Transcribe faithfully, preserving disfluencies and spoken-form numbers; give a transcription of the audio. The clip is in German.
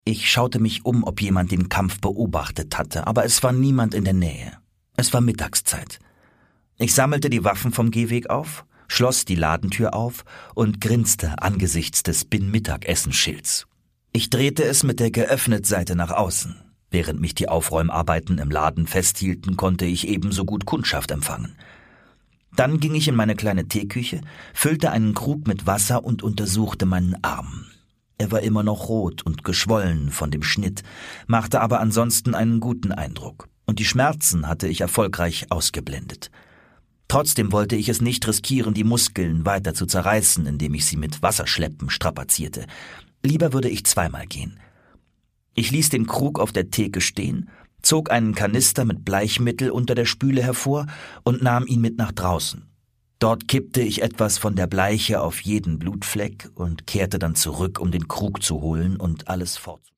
Ich schaute mich um, ob jemand den Kampf beobachtet hatte, aber es war niemand in der Nähe. Es war Mittagszeit. Ich sammelte die Waffen vom Gehweg auf, schloss die Ladentür auf und grinste angesichts des Bin-Mittagessen-Schilds. Ich drehte es mit der geöffneten Seite nach außen. Während mich die Aufräumarbeiten im Laden festhielten, konnte ich ebenso gut Kundschaft empfangen. Dann ging ich in meine kleine Teeküche, füllte einen Krug mit Wasser und untersuchte meinen Arm. Er war immer noch rot und geschwollen von dem Schnitt, machte aber ansonsten einen guten Eindruck, und die Schmerzen hatte ich erfolgreich ausgeblendet. Trotzdem wollte ich es nicht riskieren, die Muskeln weiter zu zerreißen, indem ich sie mit Wasserschleppen strapazierte. Lieber würde ich zweimal gehen. Ich ließ den Krug auf der Theke stehen, zog einen Kanister mit Bleichmittel unter der Spüle hervor und nahm ihn mit nach draußen. Dort kippte ich etwas von der Bleiche auf jeden Blutfleck und kehrte dann zurück, um den Krug zu holen und alles fort.